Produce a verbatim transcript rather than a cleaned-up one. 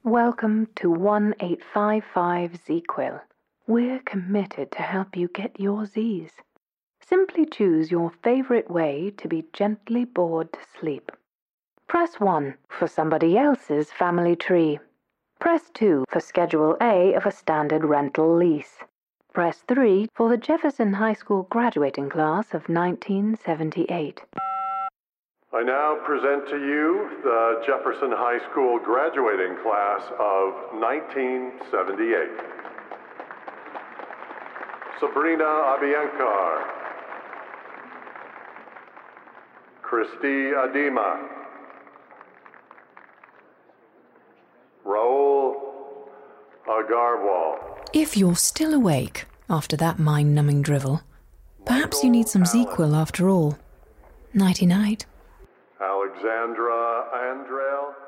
Welcome to one eight five five Z-Quil. We're committed to help you get your Z's. Simply choose your favorite way to be gently bored to sleep. Press one for somebody else's family tree. Press two for Schedule A of a standard rental lease. Press three for the Jefferson High School graduating class of nineteen seventy-eight. I now present to you the Jefferson High School graduating class of nineteen seventy-eight. Sabrina Abiyankar, Christy Adima, Raul Agarwal. If you're still awake after that mind-numbing drivel, perhaps you need some Z-Quil after all. Nighty-night. Alexandra Andrell.